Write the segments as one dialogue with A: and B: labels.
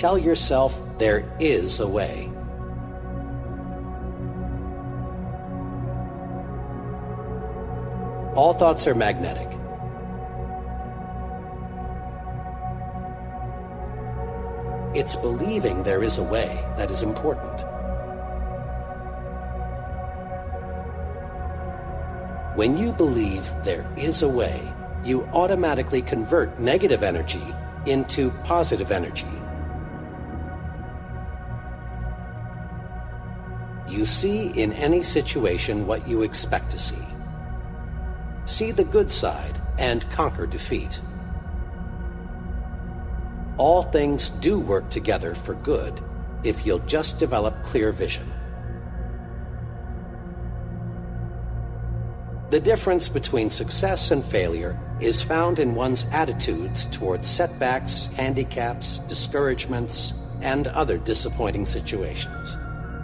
A: Tell yourself there is a way. All thoughts are magnetic. It's believing there is a way that is important. When you believe there is a way, you automatically convert negative energy into positive energy. You see in any situation what you expect to see. See the good side and conquer defeat. All things do work together for good if you'll just develop clear vision. The difference between success and failure is found in one's attitudes towards setbacks, handicaps, discouragements, and other disappointing situations.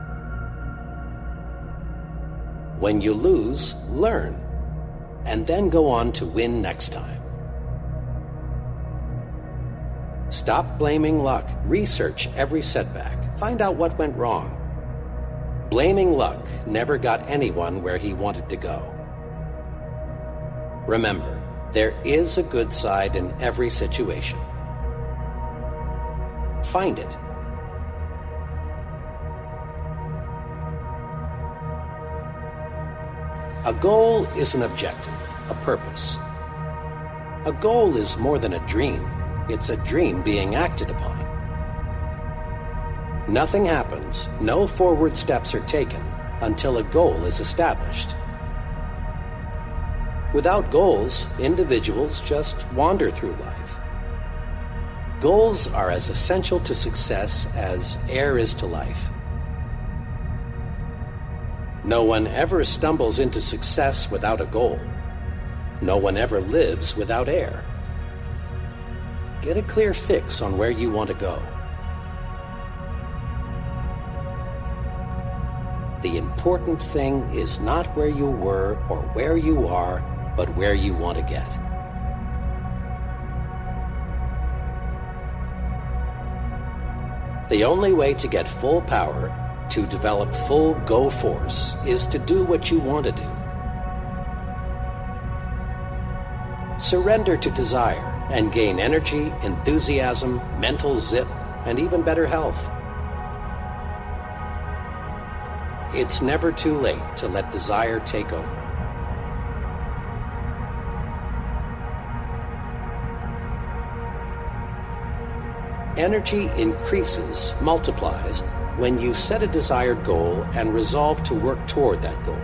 A: When you lose, learn, and then go on to win next time. Stop blaming luck. Research every setback. Find out what went wrong. Blaming luck never got anyone where he wanted to go. Remember, there is a good side in every situation. Find it. A goal is an objective, a purpose. A goal is more than a dream. It's a dream being acted upon. Nothing happens, no forward steps are taken until a goal is established. Without goals, individuals just wander through life. Goals are as essential to success as air is to life. No one ever stumbles into success without a goal. No one ever lives without air. Get a clear fix on where you want to go. The important thing is not where you were or where you are, but where you want to get. The only way to get full power, to develop full go force, is to do what you want to do. Surrender to desire and gain energy, enthusiasm, mental zip, and even better health. It's never too late to let desire take over. Energy increases, multiplies, when you set a desired goal and resolve to work toward that goal.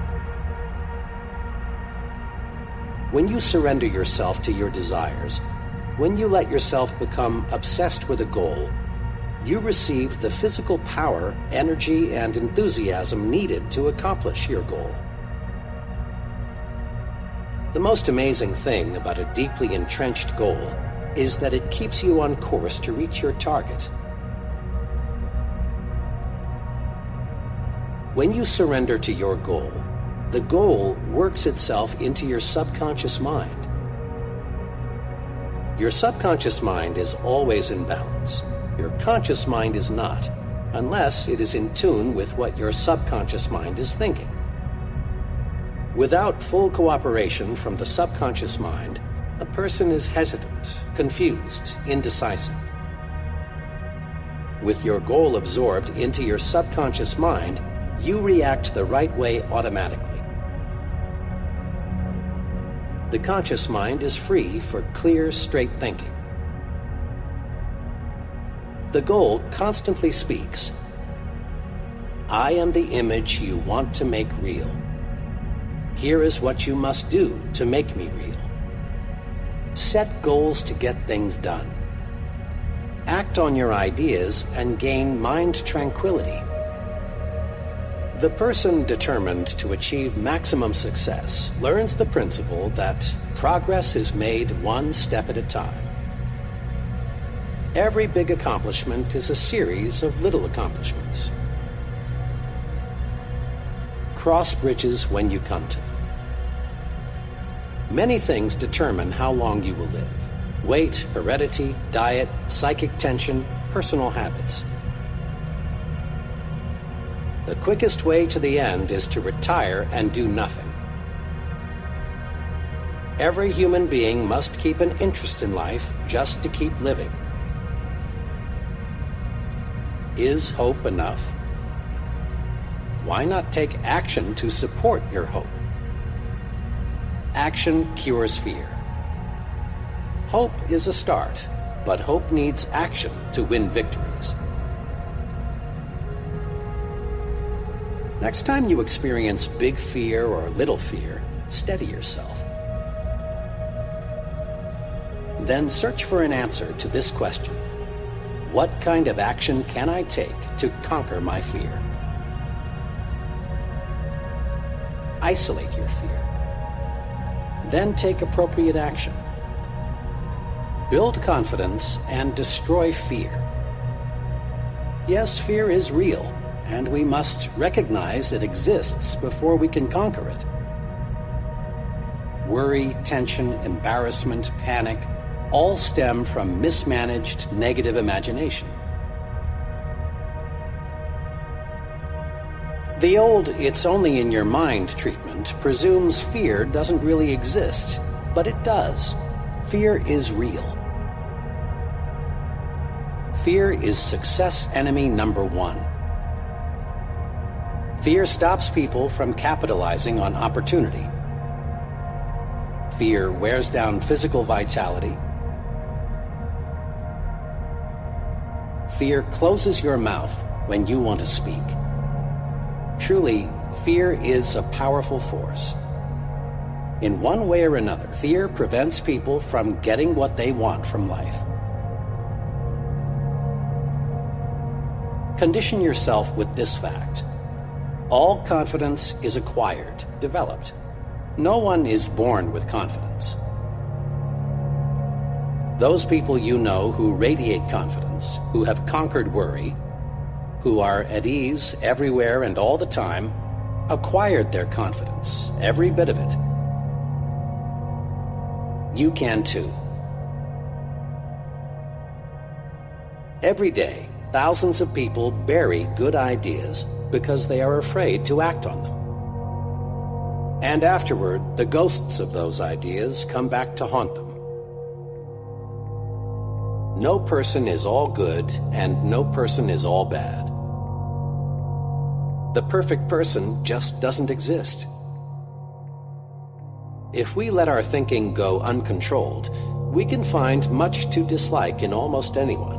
A: When you surrender yourself to your desires, when you let yourself become obsessed with a goal, you receive the physical power, energy, and enthusiasm needed to accomplish your goal. The most amazing thing about a deeply entrenched goal is that it keeps you on course to reach your target. When you surrender to your goal, the goal works itself into your subconscious mind. Your subconscious mind is always in balance. Your conscious mind is not, unless it is in tune with what your subconscious mind is thinking. Without full cooperation from the subconscious mind, a person is hesitant, confused, indecisive. With your goal absorbed into your subconscious mind, you react the right way automatically. The conscious mind is free for clear, straight thinking. The goal constantly speaks. I am the image you want to make real. Here is what you must do to make me real. Set goals to get things done. Act on your ideas and gain mind tranquility. The person determined to achieve maximum success learns the principle that progress is made one step at a time. Every big accomplishment is a series of little accomplishments. Cross bridges when you come to them. Many things determine how long you will live. Weight, heredity, diet, psychic tension, personal habits. The quickest way to the end is to retire and do nothing. Every human being must keep an interest in life just to keep living. Is hope enough? Why not take action to support your hope? Action cures fear. Hope is a start, but hope needs action to win victories. Next time you experience big fear or little fear, steady yourself. Then search for an answer to this question: what kind of action can I take to conquer my fear? Isolate your fear. Then take appropriate action. Build confidence and destroy fear. Yes, fear is real, and we must recognize it exists before we can conquer it. Worry, tension, embarrassment, panic all stem from mismanaged negative imagination. The old "it's only in your mind" treatment presumes fear doesn't really exist, but it does. Fear is real. Fear is success enemy number one. Fear stops people from capitalizing on opportunity. Fear wears down physical vitality. Fear closes your mouth when you want to speak. Truly, fear is a powerful force. In one way or another, fear prevents people from getting what they want from life. Condition yourself with this fact: all confidence is acquired, developed. No one is born with confidence. Those people you know who radiate confidence, who have conquered worry, who are at ease everywhere and all the time, acquired their confidence, every bit of it. You can too. Every day, thousands of people bury good ideas because they are afraid to act on them. And afterward, the ghosts of those ideas come back to haunt them. No person is all good, and no person is all bad. The perfect person just doesn't exist. If we let our thinking go uncontrolled, we can find much to dislike in almost anyone.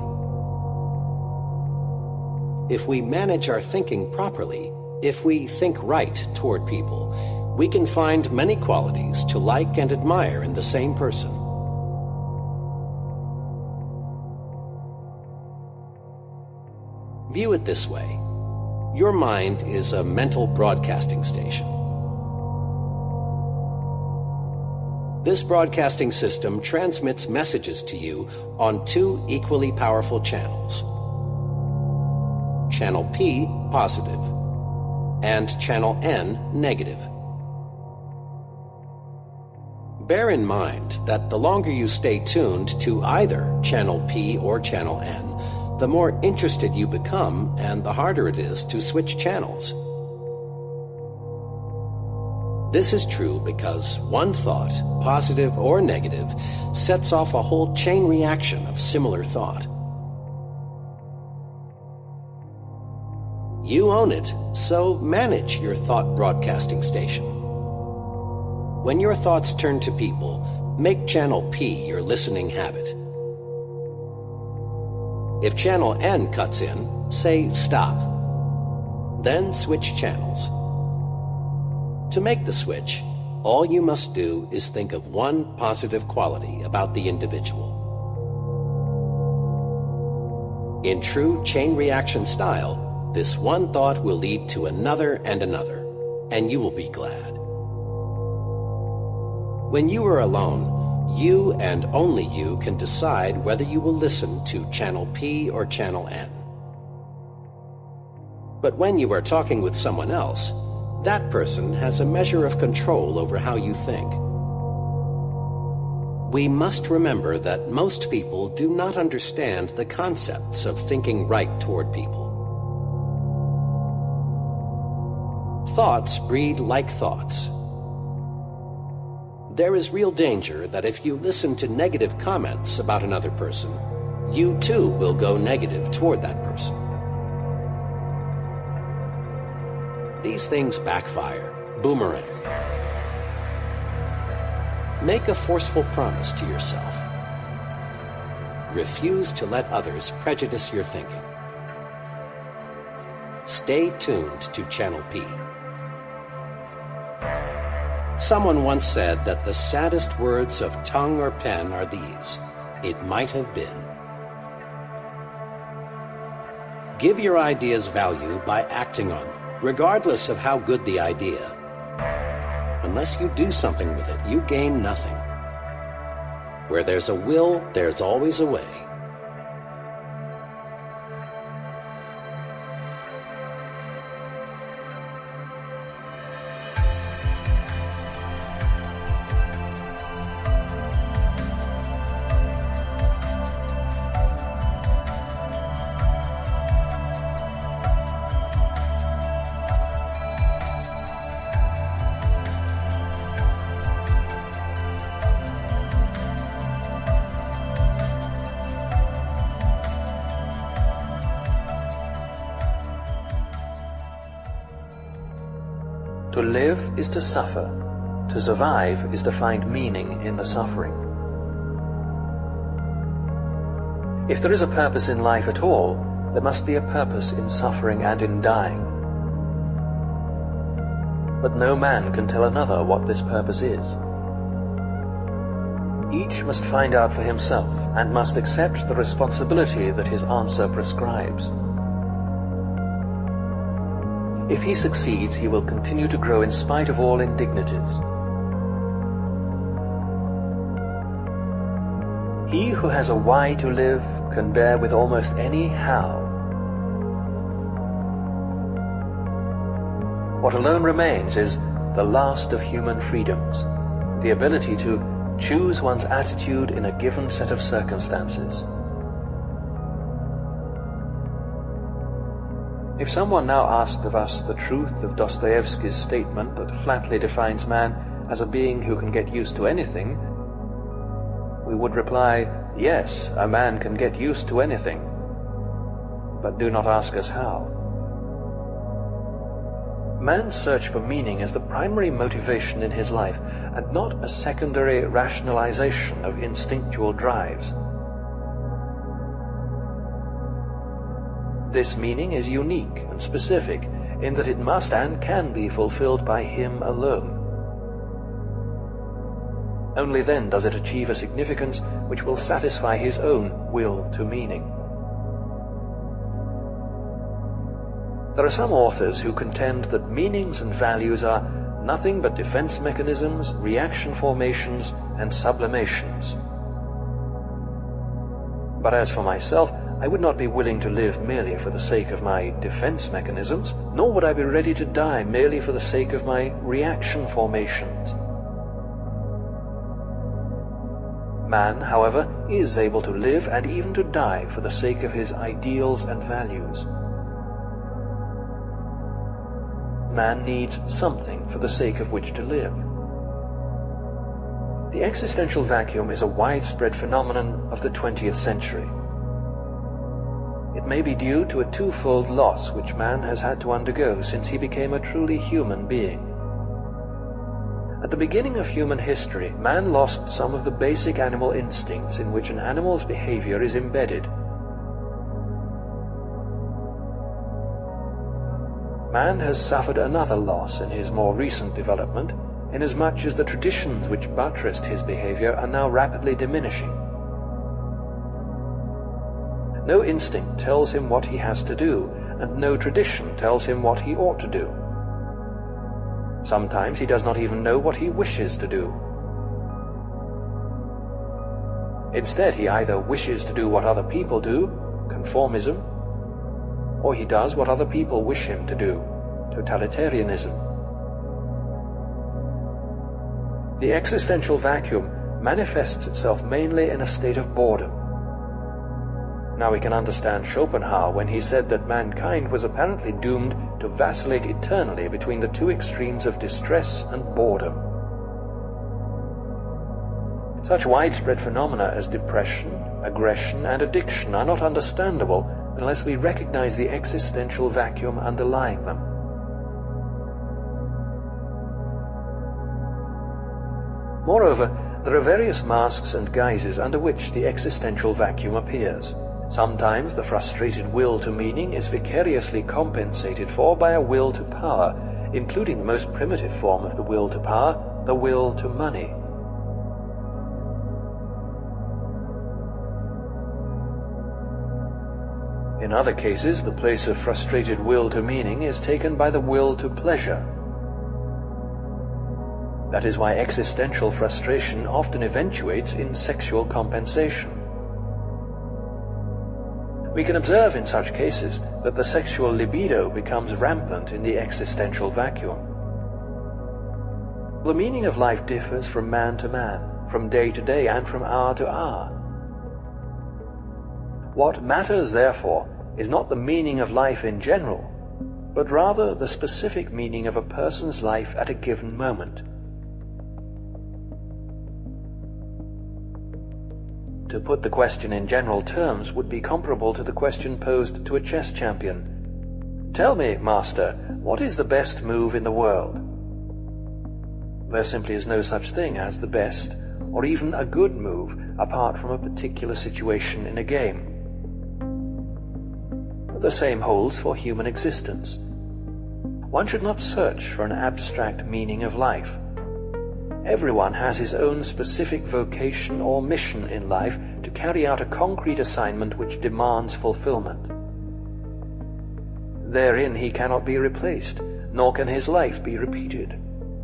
A: If we manage our thinking properly, if we think right toward people, we can find many qualities to like and admire in the same person. View it this way: your mind is a mental broadcasting station. This broadcasting system transmits messages to you on two equally powerful channels. Channel P, positive, and Channel N, negative. Bear in mind that the longer you stay tuned to either Channel P or Channel N, the more interested you become and the harder it is to switch channels. This is true because one thought, positive or negative, sets off a whole chain reaction of similar thought. You own it, so manage your thought broadcasting station. When your thoughts turn to people, make Channel P your listening habit. If Channel N cuts in, say stop. Then switch channels. To make the switch, all you must do is think of one positive quality about the individual. In true chain reaction style, this one thought will lead to another and another, and you will be glad. When you are alone, you and only you can decide whether you will listen to Channel P or Channel N. But when you are talking with someone else, that person has a measure of control over how you think. We must remember that most people do not understand the concepts of thinking right toward people. Thoughts breed like thoughts. There is real danger that if you listen to negative comments about another person, you too will go negative toward that person. These things backfire, boomerang. Make a forceful promise to yourself. Refuse to let others prejudice your thinking. Stay tuned to Channel P. Someone once said that the saddest words of tongue or pen are these: "It might have been." Give your ideas value by acting on them, regardless of how good the idea. Unless you do something with it, you gain nothing. Where there's a will, there's always a way.
B: To live is to suffer. To survive is to find meaning in the suffering. If there is a purpose in life at all, there must be a purpose in suffering and in dying. But no man can tell another what this purpose is. Each must find out for himself and must accept the responsibility that his answer prescribes. If he succeeds, he will continue to grow in spite of all indignities. He who has a why to live can bear with almost any how. What alone remains is the last of human freedoms, the ability to choose one's attitude in a given set of circumstances. If someone now asked of us the truth of Dostoevsky's statement that flatly defines man as a being who can get used to anything, we would reply, yes, a man can get used to anything, but do not ask us how. Man's search for meaning is the primary motivation in his life, and not a secondary rationalization of instinctual drives. This meaning is unique and specific in that it must and can be fulfilled by him alone. Only then does it achieve a significance which will satisfy his own will to meaning. There are some authors who contend that meanings and values are nothing but defense mechanisms, reaction formations, and sublimations. But as for myself, I would not be willing to live merely for the sake of my defense mechanisms, nor would I be ready to die merely for the sake of my reaction formations. Man, however, is able to live and even to die for the sake of his ideals and values. Man needs something for the sake of which to live. The existential vacuum is a widespread phenomenon of the 20th century. It may be due to a twofold loss which man has had to undergo since he became a truly human being. At the beginning of human history, man lost some of the basic animal instincts in which an animal's behavior is embedded. Man has suffered another loss in his more recent development, inasmuch as the traditions which buttressed his behavior are now rapidly diminishing. No instinct tells him what he has to do, and no tradition tells him what he ought to do. Sometimes he does not even know what he wishes to do. Instead, he either wishes to do what other people do, conformism, or he does what other people wish him to do, totalitarianism. The existential vacuum manifests itself mainly in a state of boredom. Now we can understand Schopenhauer when he said that mankind was apparently doomed to vacillate eternally between the two extremes of distress and boredom. Such widespread phenomena as depression, aggression, and addiction are not understandable unless we recognize the existential vacuum underlying them. Moreover, there are various masks and guises under which the existential vacuum appears. Sometimes the frustrated will to meaning is vicariously compensated for by a will to power, including the most primitive form of the will to power, the will to money. In other cases, the place of frustrated will to meaning is taken by the will to pleasure. That is why existential frustration often eventuates in sexual compensation. We can observe in such cases that the sexual libido becomes rampant in the existential vacuum. The meaning of life differs from man to man, from day to day, and from hour to hour. What matters, therefore, is not the meaning of life in general, but rather the specific meaning of a person's life at a given moment. To put the question in general terms would be comparable to the question posed to a chess champion. Tell me, master, what is the best move in the world? There simply is no such thing as the best, or even a good move, apart from a particular situation in a game. The same holds for human existence. One should not search for an abstract meaning of life. Everyone has his own specific vocation or mission in life to carry out a concrete assignment which demands fulfillment. Therein he cannot be replaced, nor can his life be repeated.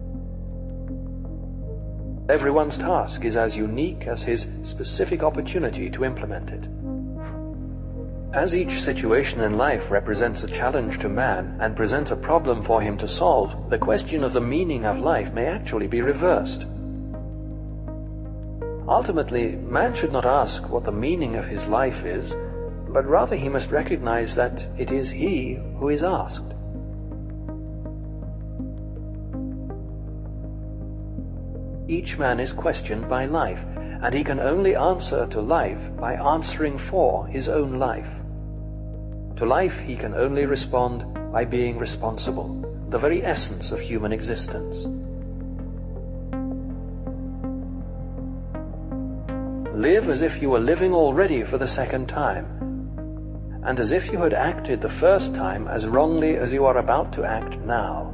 B: Everyone's task is as unique as his specific opportunity to implement it. As each situation in life represents a challenge to man and presents a problem for him to solve, the question of the meaning of life may actually be reversed. Ultimately, man should not ask what the meaning of his life is, but rather he must recognize that it is he who is asked. Each man is questioned by life, and he can only answer to life by answering for his own life. To life he can only respond by being responsible, the very essence of human existence. Live as if you were living already for the second time, and as if you had acted the first time as wrongly as you are about to act now.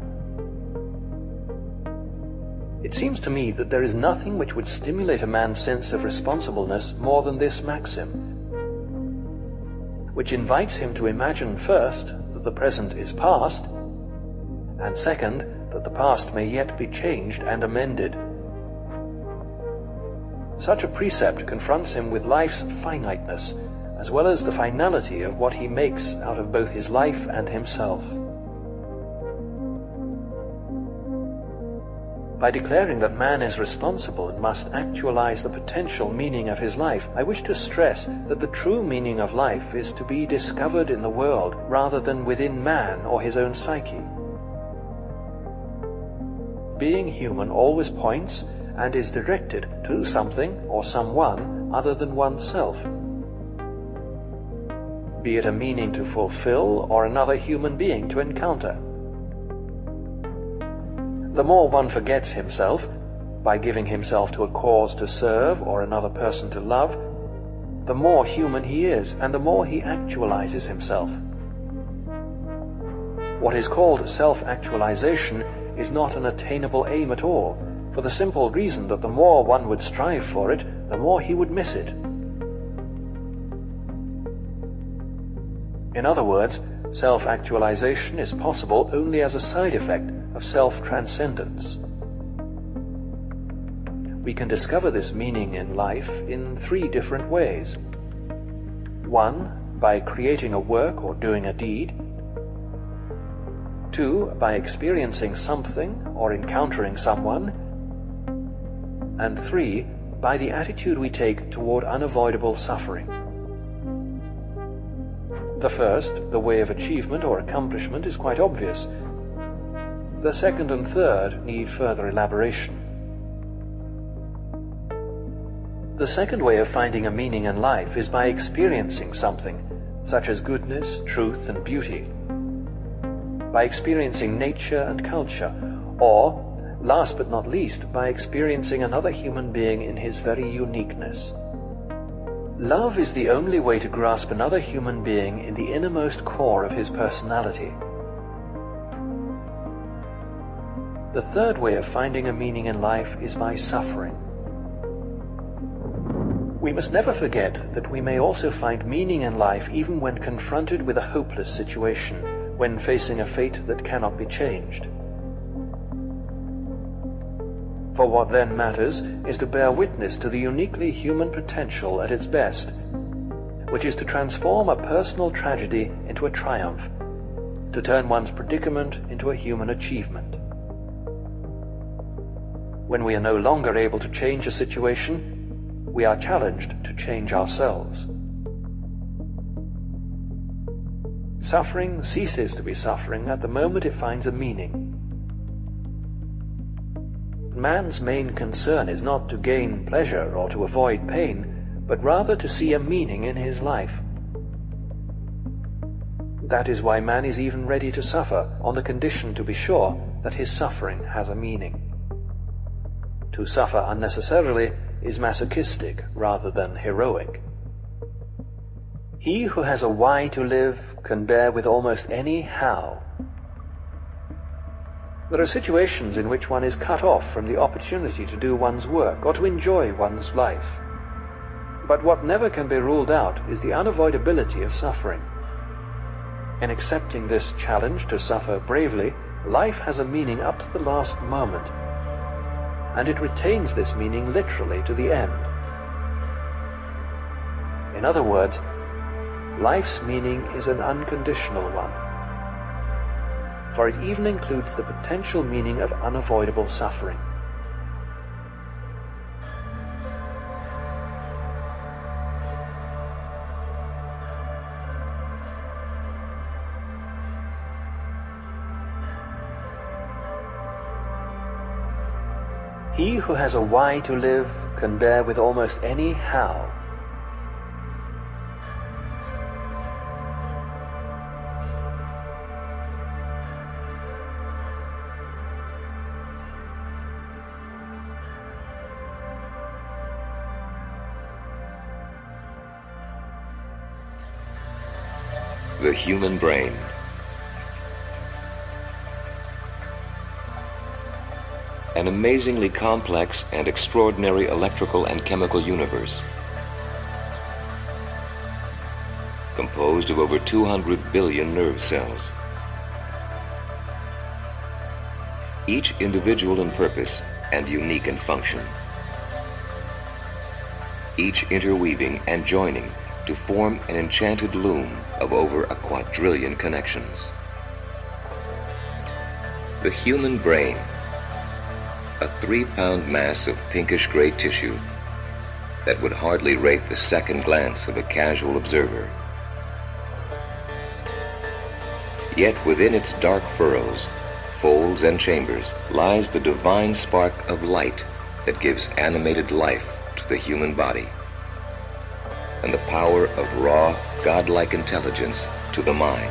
B: It seems to me that there is nothing which would stimulate a man's sense of responsibleness more than this maxim, which invites him to imagine first that the present is past, and second, that the past may yet be changed and amended. Such a precept confronts him with life's finiteness, as well as the finality of what he makes out of both his life and himself. By declaring that man is responsible and must actualize the potential meaning of his life, I wish to stress that the true meaning of life is to be discovered in the world rather than within man or his own psyche. Being human always points and is directed to something or someone other than oneself, be it a meaning to fulfill or another human being to encounter. The more one forgets himself, by giving himself to a cause to serve or another person to love, the more human he is, and the more he actualizes himself. What is called self-actualization is not an attainable aim at all, for the simple reason that the more one would strive for it, the more he would miss it. In other words, self-actualization is possible only as a side effect of self-transcendence. We can discover this meaning in life in 3 different ways. 1, by creating a work or doing a deed. 2, by experiencing something or encountering someone. And 3, by the attitude we take toward unavoidable suffering. The first, the way of achievement or accomplishment, is quite obvious. The second and third need further elaboration. The second way of finding a meaning in life is by experiencing something, such as goodness, truth, and beauty. By experiencing nature and culture, or, last but not least, by experiencing another human being in his very uniqueness. Love is the only way to grasp another human being in the innermost core of his personality. The third way of finding a meaning in life is by suffering. We must never forget that we may also find meaning in life even when confronted with a hopeless situation, when facing a fate that cannot be changed. For what then matters is to bear witness to the uniquely human potential at its best, which is to transform a personal tragedy into a triumph, to turn one's predicament into a human achievement. When we are no longer able to change a situation, we are challenged to change ourselves. Suffering ceases to be suffering at the moment it finds a meaning. Man's main concern is not to gain pleasure or to avoid pain, but rather to see a meaning in his life. That is why man is even ready to suffer, on the condition, to be sure, that his suffering has a meaning. To suffer unnecessarily is masochistic rather than heroic. He who has a why to live can bear with almost any how. There are situations in which one is cut off from the opportunity to do one's work or to enjoy one's life. But what never can be ruled out is the unavoidability of suffering. In accepting this challenge to suffer bravely, life has a meaning up to the last moment, and it retains this meaning literally to the end. In other words, life's meaning is an unconditional one, for it even includes the potential meaning of unavoidable suffering. He who has a why to live can bear with almost any how.
C: The human brain. An amazingly complex and extraordinary electrical and chemical universe, composed of over 200 billion nerve cells, each individual in purpose and unique in function, each interweaving and joining to form an enchanted loom of over a quadrillion connections. The human brain, a 3-pound mass of pinkish-gray tissue that would hardly rate the second glance of a casual observer. Yet within its dark furrows, folds and chambers lies the divine spark of light that gives animated life to the human body, and the power of raw, godlike intelligence to the mind.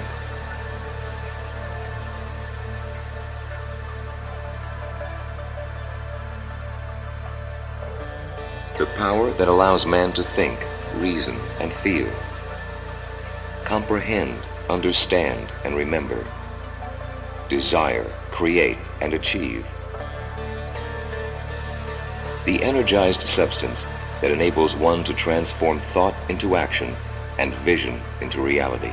C: The power that allows man to think, reason, and feel, comprehend, understand, and remember, desire, create, and achieve. The energized substance that enables one to transform thought into action and vision into reality.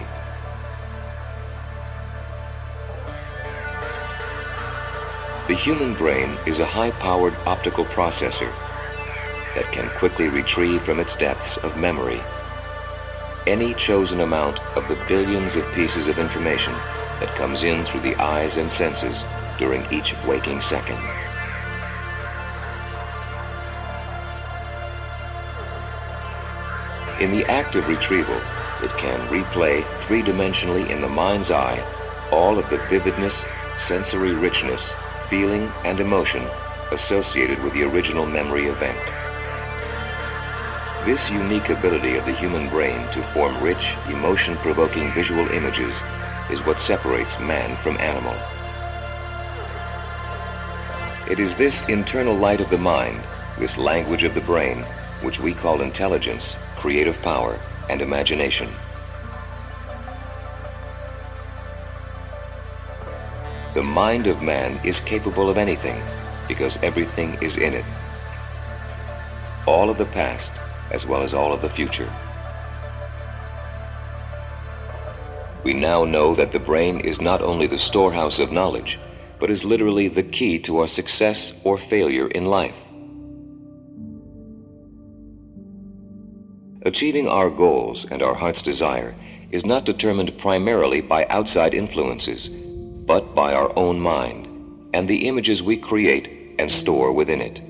C: The human brain is a high-powered optical processor that can quickly retrieve from its depths of memory any chosen amount of the billions of pieces of information that comes in through the eyes and senses during each waking second. In the act of retrieval, it can replay three-dimensionally in the mind's eye all of the vividness, sensory richness, feeling, and emotion associated with the original memory event. This unique ability of the human brain to form rich, emotion-provoking visual images is what separates man from animal. It is this internal light of the mind, this language of the brain, which we call intelligence, creative power, and imagination. The mind of man is capable of anything because everything is in it. All of the past as well as all of the future. We now know that the brain is not only the storehouse of knowledge, but is literally the key to our success or failure in life. Achieving our goals and our heart's desire is not determined primarily by outside influences, but by our own mind and the images we create and store within it.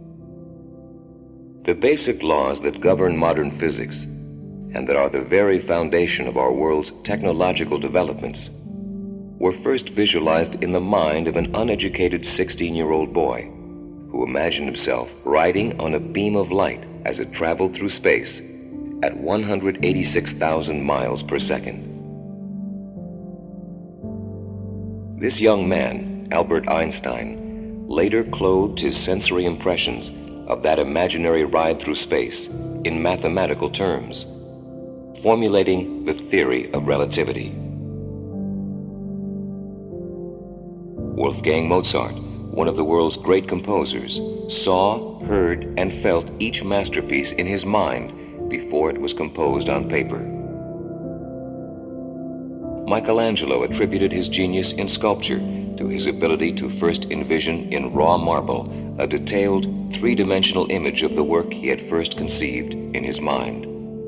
C: The basic laws that govern modern physics, and that are the very foundation of our world's technological developments, were first visualized in the mind of an uneducated 16-year-old boy who imagined himself riding on a beam of light as it traveled through space at 186,000 miles per second. This young man, Albert Einstein, later clothed his sensory impressions of that imaginary ride through space in mathematical terms, formulating the theory of relativity. Wolfgang Mozart, one of the world's great composers, saw, heard, and felt each masterpiece in his mind before it was composed on paper. Michelangelo attributed his genius in sculpture to his ability to first envision in raw marble a detailed, three-dimensional image of the work he had first conceived in his mind.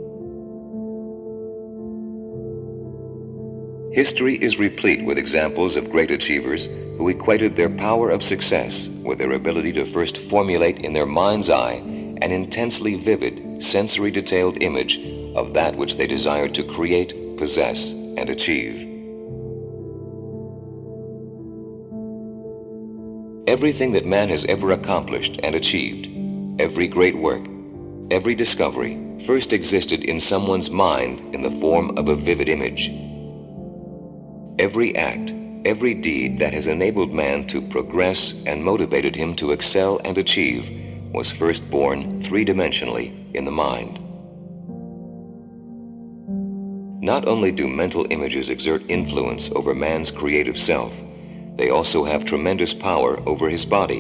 C: History is replete with examples of great achievers who equated their power of success with their ability to first formulate in their mind's eye an intensely vivid, sensory-detailed image of that which they desired to create, possess, and achieve. Everything that man has ever accomplished and achieved, every great work, every discovery, first existed in someone's mind in the form of a vivid image. Every act, every deed that has enabled man to progress and motivated him to excel and achieve was first born three-dimensionally in the mind. Not only do mental images exert influence over man's creative self, they also have tremendous power over his body.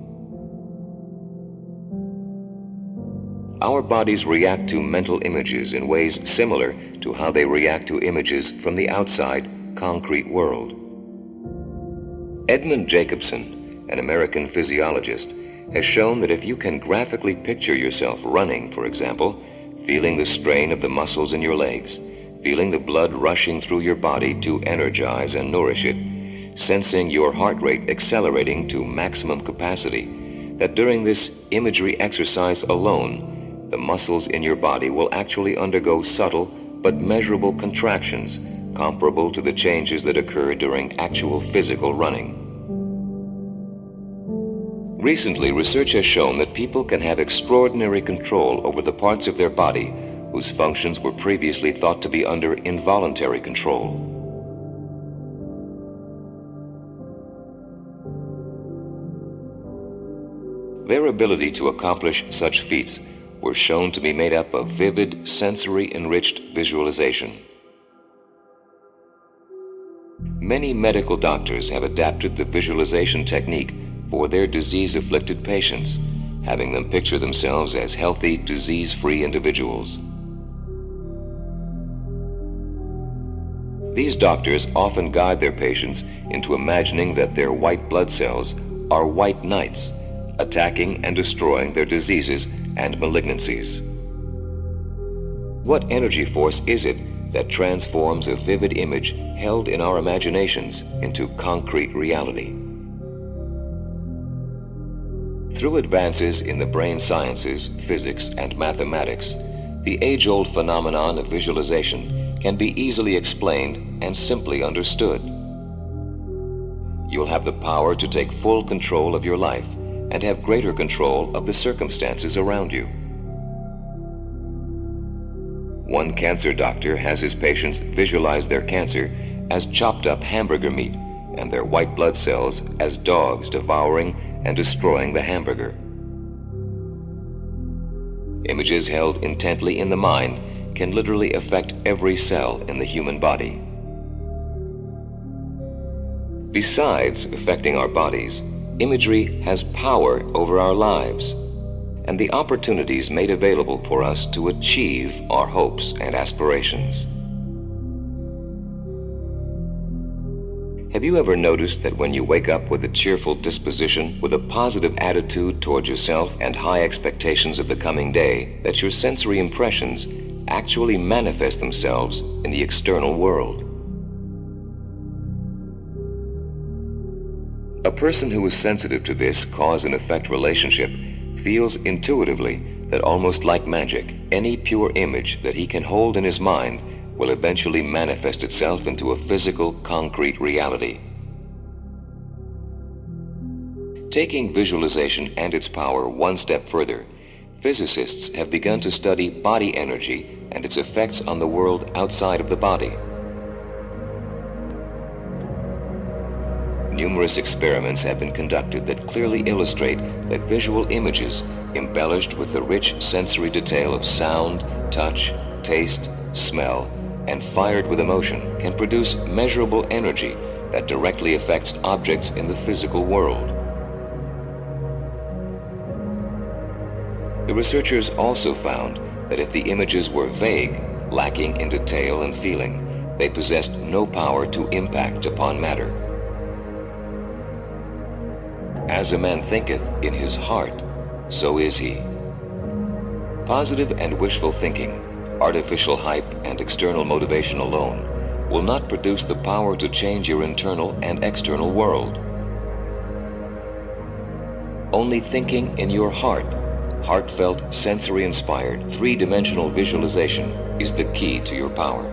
C: Our bodies react to mental images in ways similar to how they react to images from the outside, concrete world. Edmund Jacobson, an American physiologist, has shown that if you can graphically picture yourself running, for example, feeling the strain of the muscles in your legs, feeling the blood rushing through your body to energize and nourish it, sensing your heart rate accelerating to maximum capacity, that during this imagery exercise alone, the muscles in your body will actually undergo subtle but measurable contractions comparable to the changes that occur during actual physical running. Recently, research has shown that people can have extraordinary control over the parts of their body whose functions were previously thought to be under involuntary control. Their ability to accomplish such feats were shown to be made up of vivid, sensory-enriched visualization. Many medical doctors have adapted the visualization technique for their disease-afflicted patients, having them picture themselves as healthy, disease-free individuals. These doctors often guide their patients into imagining that their white blood cells are white knights, attacking and destroying their diseases and malignancies. What energy force is it that transforms a vivid image held in our imaginations into concrete reality? Through advances in the brain sciences, physics, and mathematics, The age-old phenomenon of visualization can be easily explained and simply understood. You'll have the power to take full control of your life and have greater control of the circumstances around you. One cancer doctor has his patients visualize their cancer as chopped up hamburger meat and their white blood cells as dogs devouring and destroying the hamburger. Images held intently in the mind can literally affect every cell in the human body. Besides affecting our bodies, imagery has power over our lives and the opportunities made available for us to achieve our hopes and aspirations. Have you ever noticed that when you wake up with a cheerful disposition, with a positive attitude toward yourself and high expectations of the coming day, that your sensory impressions actually manifest themselves in the external world? A person who is sensitive to this cause and effect relationship feels intuitively that almost like magic, any pure image that he can hold in his mind will eventually manifest itself into a physical, concrete reality. Taking visualization and its power one step further, physicists have begun to study body energy and its effects on the world outside of the body. Numerous experiments have been conducted that clearly illustrate that visual images, embellished with the rich sensory detail of sound, touch, taste, smell, and fired with emotion, can produce measurable energy that directly affects objects in the physical world. The researchers also found that if the images were vague, lacking in detail and feeling, they possessed no power to impact upon matter. As a man thinketh in his heart, so is he. Positive and wishful thinking, artificial hype, and external motivation alone will not produce the power to change your internal and external world. Only thinking in your heart, heartfelt, sensory-inspired, three-dimensional visualization is the key to your power.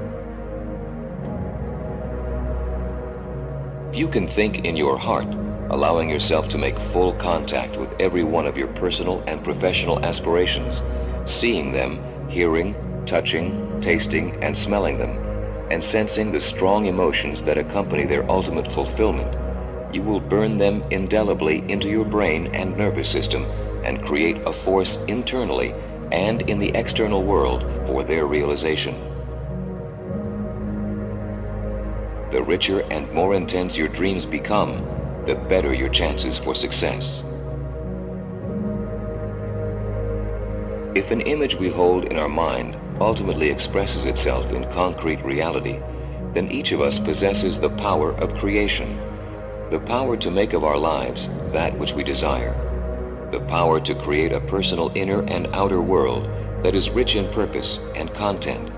C: If you can think in your heart, allowing yourself to make full contact with every one of your personal and professional aspirations, seeing them, hearing, touching, tasting, and smelling them, and sensing the strong emotions that accompany their ultimate fulfillment, you will burn them indelibly into your brain and nervous system and create a force internally and in the external world for their realization. The richer and more intense your dreams become, the better your chances for success. If an image we hold in our mind ultimately expresses itself in concrete reality, then each of us possesses the power of creation, the power to make of our lives that which we desire, the power to create a personal inner and outer world that is rich in purpose and content,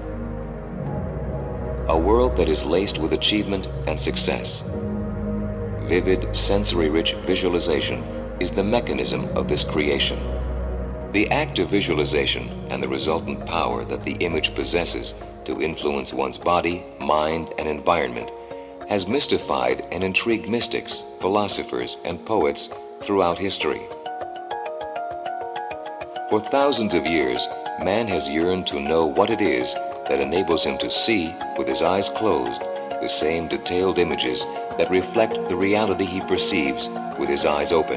C: a world that is laced with achievement and success. Vivid, sensory-rich visualization is the mechanism of this creation. The act of visualization and the resultant power that the image possesses to influence one's body, mind, and environment has mystified and intrigued mystics, philosophers, and poets throughout history. For thousands of years, man has yearned to know what it is that enables him to see, with his eyes closed, the same detailed images that reflect the reality he perceives with his eyes open.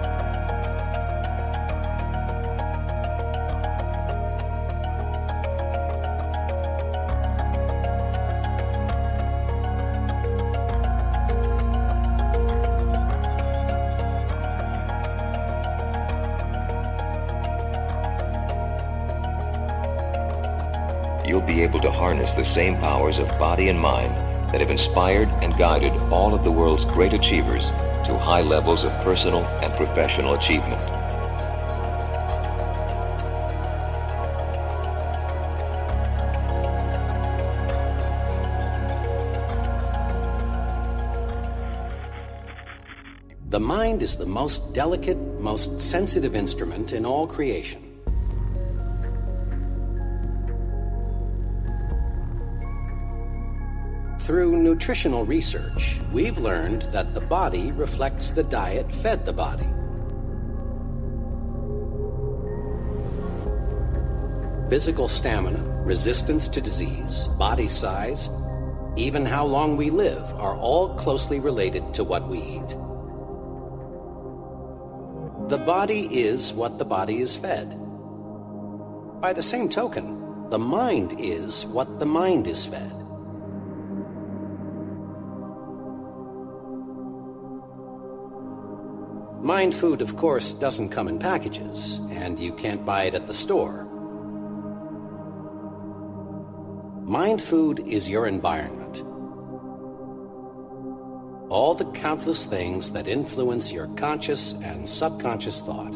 C: You'll be able to harness the same powers of body and mind that have inspired and guided all of the world's great achievers to high levels of personal and professional achievement.
A: The mind is the most delicate, most sensitive instrument in all creation. through nutritional research, we've learned that the body reflects the diet fed the body. Physical stamina, resistance to disease, body size, even how long we live are all closely related to what we eat. The body is what the body is fed. By the same token, the mind is what the mind is fed. Mind food, of course, doesn't come in packages, and you can't buy it at the store. Mind food is your environment. All the countless things that influence your conscious and subconscious thought.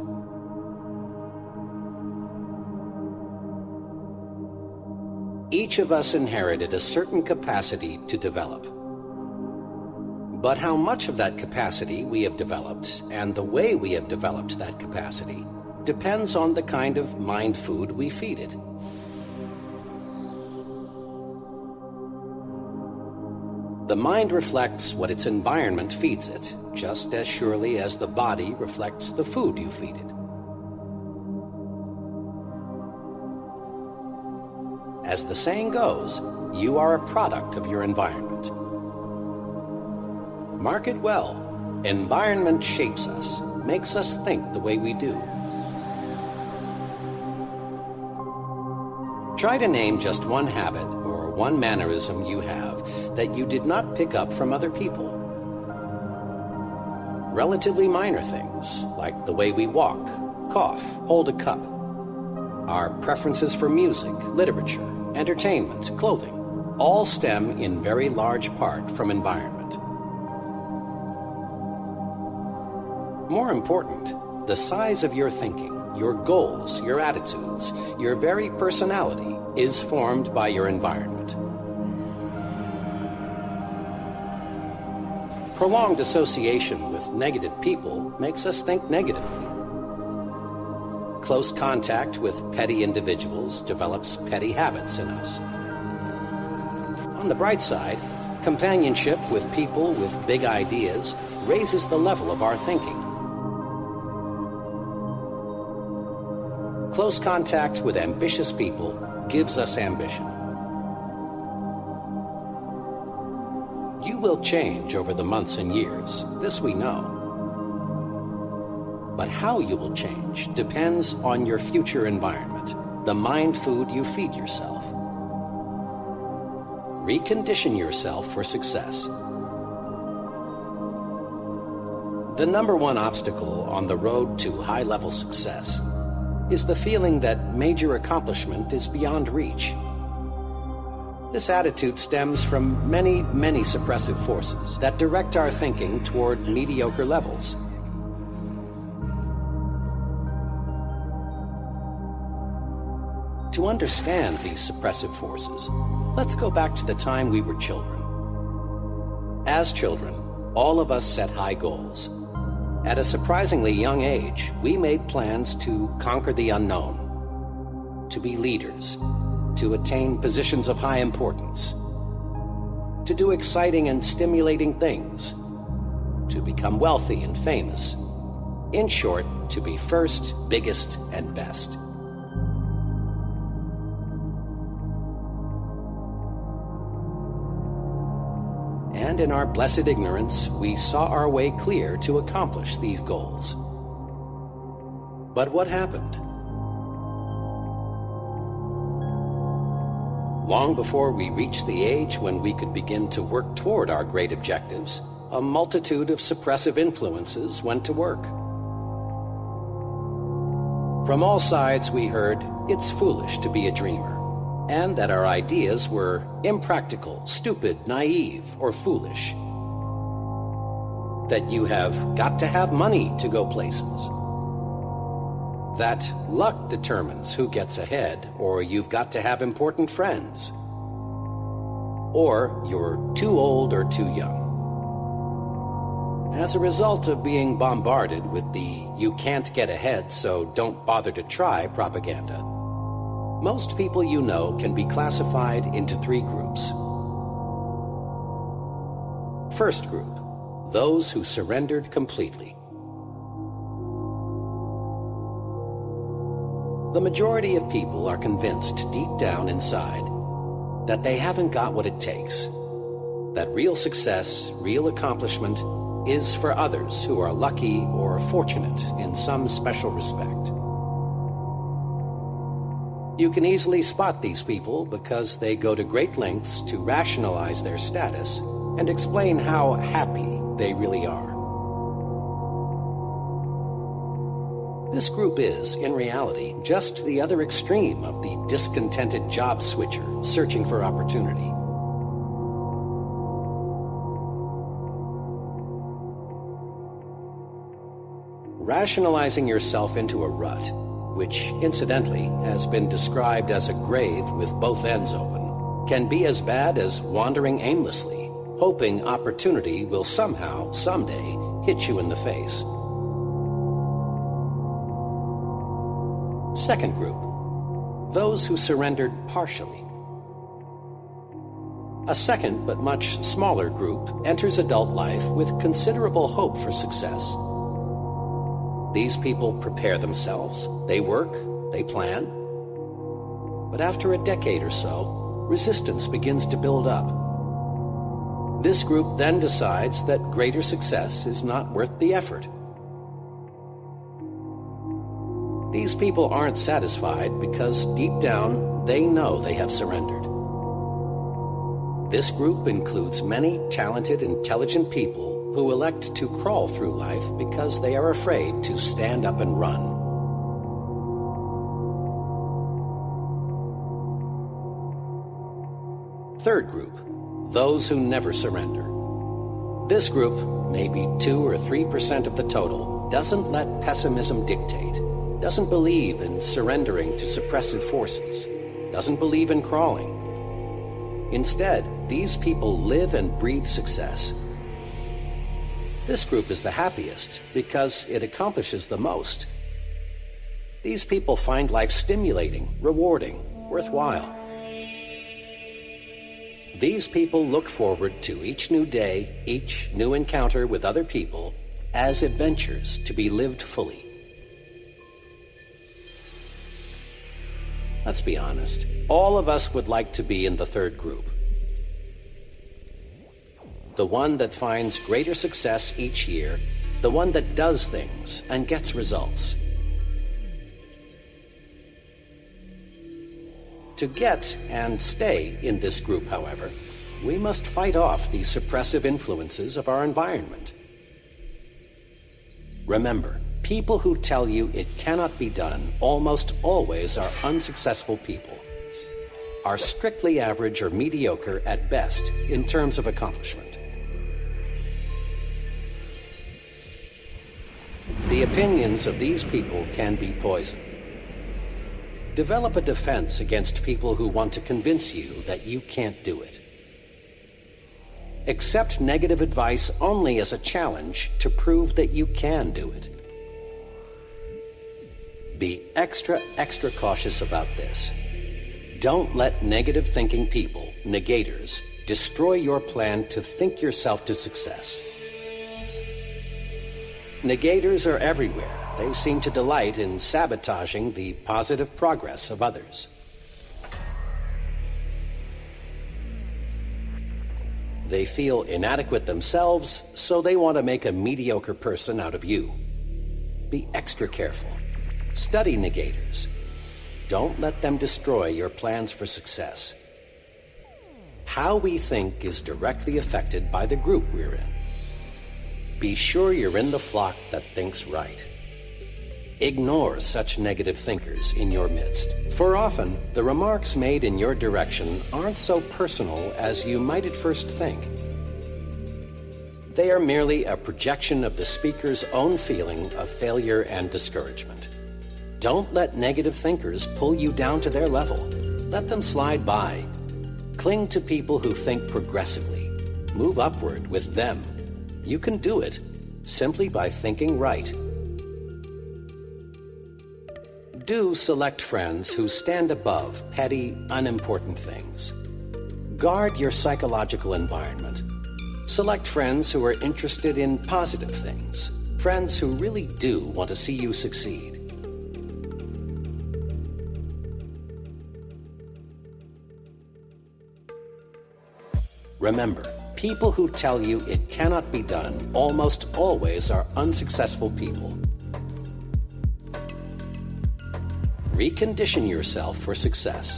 A: Each of us inherited a certain capacity to develop. But how much of that capacity we have developed and the way we have developed that capacity depends on the kind of mind food we feed it. The mind reflects what its environment feeds it, just as surely as the body reflects the food you feed it. As the saying goes, you are a product of your environment. Mark it well. Environment shapes us, makes us think the way we do. Try to name just one habit or one mannerism you have that you did not pick up from other people. Relatively minor things, like the way we walk, cough, hold a cup. Our preferences for music, literature, entertainment, clothing, all stem in very large part from environment. More important, the size of your thinking, your goals, your attitudes, your very personality is formed by your environment. Prolonged association with negative people makes us think negatively. Close contact with petty individuals develops petty habits in us. On the bright side, companionship with people with big ideas raises the level of our thinking. Close contact with ambitious people gives us ambition. You will change over the months and years, this we know. But how you will change depends on your future environment, the mind food you feed yourself. Recondition yourself for success. The number one obstacle on the road to high-level success is the feeling that major accomplishment is beyond reach. This attitude stems from many, many suppressive forces that direct our thinking toward mediocre levels. To understand these suppressive forces, let's go back to the time we were children. As children, all of us set high goals. At a surprisingly young age, we made plans to conquer the unknown, to be leaders, to attain positions of high importance, to do exciting and stimulating things, to become wealthy and famous. In short, to be first, biggest, and best. And in our blessed ignorance, we saw our way clear to accomplish these goals. But what happened? Long before we reached the age when we could begin to work toward our great objectives, a multitude of suppressive influences went to work. From all sides we heard, it's foolish to be a dreamer, and that our ideas were impractical, stupid, naive, or foolish. That you have got to have money to go places. That luck determines who gets ahead, or you've got to have important friends. Or you're too old or too young. As a result of being bombarded with the "you can't get ahead, so don't bother to try" propaganda, most people you know can be classified into three groups. First group, those who surrendered completely. The majority of people are convinced deep down inside that they haven't got what it takes, that real success, real accomplishment is for others who are lucky or fortunate in some special respect. You can easily spot these people because they go to great lengths to rationalize their status and explain how happy they really are. This group is, in reality, just the other extreme of the discontented job switcher searching for opportunity. Rationalizing yourself into a rut, which incidentally has been described as a grave with both ends open, can be as bad as wandering aimlessly, hoping opportunity will somehow, someday, hit you in the face. Second group, those who surrendered partially. A second but much smaller group enters adult life with considerable hope for success. These people prepare themselves, they work, they plan. But after a decade or so, resistance begins to build up. This group then decides that greater success is not worth the effort. These people aren't satisfied because deep down they know they have surrendered. This group includes many talented, intelligent people who elect to crawl through life because they are afraid to stand up and run. Third group, those who never surrender. This group, maybe 2 or 3% of the total, doesn't let pessimism dictate, doesn't believe in surrendering to suppressive forces, doesn't believe in crawling. Instead, these people live and breathe success. This group is the happiest because it accomplishes the most. These people find life stimulating, rewarding, worthwhile. These people look forward to each new day, each new encounter with other people as adventures to be lived fully. Let's be honest, all of us would like to be in the third group. The one that finds greater success each year, the one that does things and gets results. To get and stay in this group, however, we must fight off the suppressive influences of our environment. Remember, people who tell you it cannot be done almost always are unsuccessful people, are strictly average or mediocre at best in terms of accomplishment. The opinions of these people can be poison. Develop a defense against people who want to convince you that you can't do it. Accept negative advice only as a challenge to prove that you can do it. Be extra cautious about this. Don't let negative thinking people, negators, destroy your plan to think yourself to success. Negators are everywhere. They seem to delight in sabotaging the positive progress of others. They feel inadequate themselves, so they want to make a mediocre person out of you. Be extra careful. Study negators. Don't let them destroy your plans for success. How we think is directly affected by the group we're in. Be sure you're in the flock that thinks right. Ignore such negative thinkers in your midst, for often the remarks made in your direction aren't so personal as you might at first think. They are merely a projection of the speaker's own feeling of failure and discouragement. Don't let negative thinkers pull you down to their level. Let them slide by. Cling to people who think progressively. Move upward with them. You can do it simply by thinking right. Do select friends who stand above petty, unimportant things. Guard your psychological environment. Select friends who are interested in positive things, friends who really do want to see you succeed. Remember, people who tell you it cannot be done almost always are unsuccessful people. Recondition yourself for success.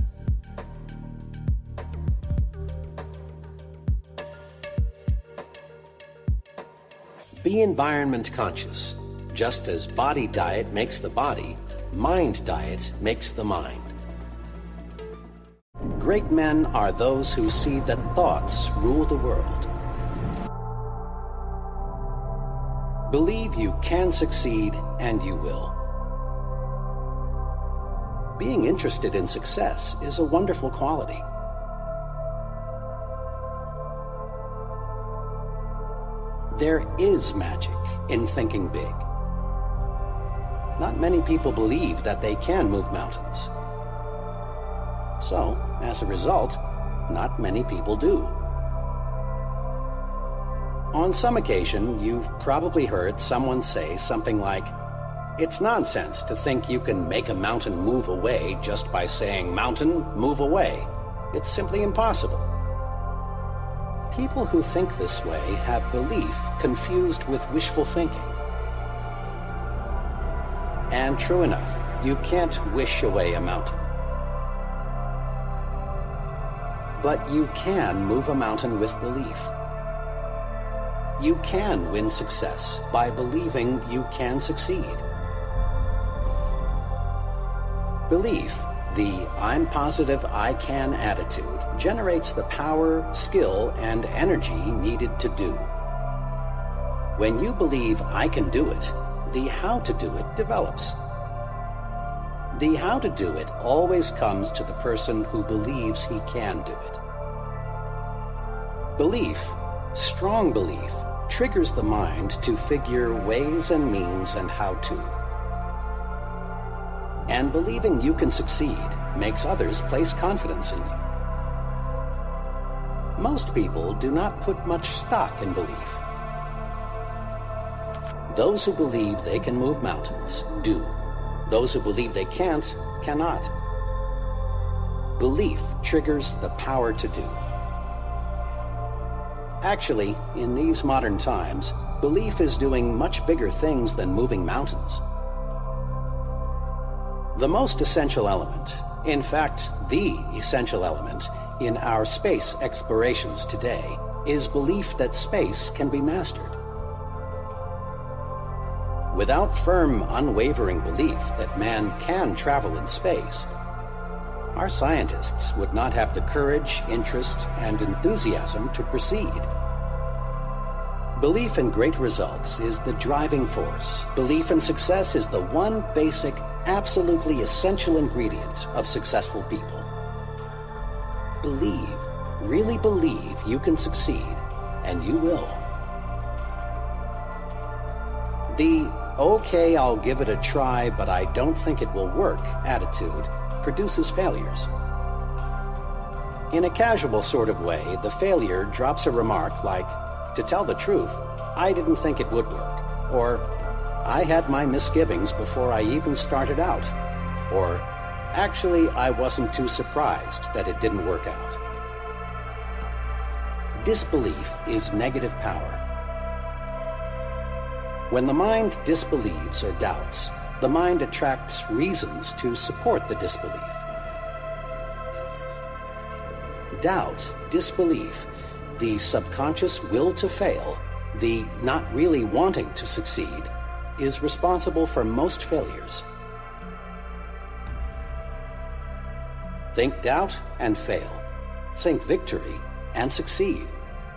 A: Be environment conscious. Just as body diet makes the body, mind diet makes the mind. Great men are those who see that thoughts rule the world. Believe you can succeed, and you will. Being interested in success is a wonderful quality. There is magic in thinking big. Not many people believe that they can move mountains. So, as a result, not many people do. On some occasion, you've probably heard someone say something like, "It's nonsense to think you can make a mountain move away just by saying, 'Mountain, move away.' It's simply impossible." People who think this way have belief confused with wishful thinking. And true enough, you can't wish away a mountain. But you can move a mountain with belief. You can win success by believing you can succeed. Belief, the "I'm positive I can" attitude, generates the power, skill, and energy needed to do. When you believe I can do it, the how to do it develops. The how to do it always comes to the person who believes he can do it. Belief, strong belief, triggers the mind to figure ways and means and how to. And believing you can succeed makes others place confidence in you. Most people do not put much stock in belief. Those who believe they can move mountains do. Those who believe they can't, cannot. Belief triggers the power to do. Actually, in these modern times, belief is doing much bigger things than moving mountains. The most essential element, in fact, the essential element in our space explorations today, is belief that space can be mastered. Without firm, unwavering belief that man can travel in space, our scientists would not have the courage, interest, and enthusiasm to proceed. Belief in great results is the driving force. Belief in success is the one basic, absolutely essential ingredient of successful people. Believe, really believe you can succeed, and you will. The "okay, I'll give it a try, but I don't think it will work" attitude produces failures. In a casual sort of way, the failure drops a remark like, "To tell the truth, I didn't think it would work," or "I had my misgivings before I even started out," or "Actually, I wasn't too surprised that it didn't work out." Disbelief is negative power. When the mind disbelieves or doubts, the mind attracts reasons to support the disbelief. Doubt, disbelief, the subconscious will to fail, the not really wanting to succeed, is responsible for most failures. Think doubt and fail. Think victory and succeed.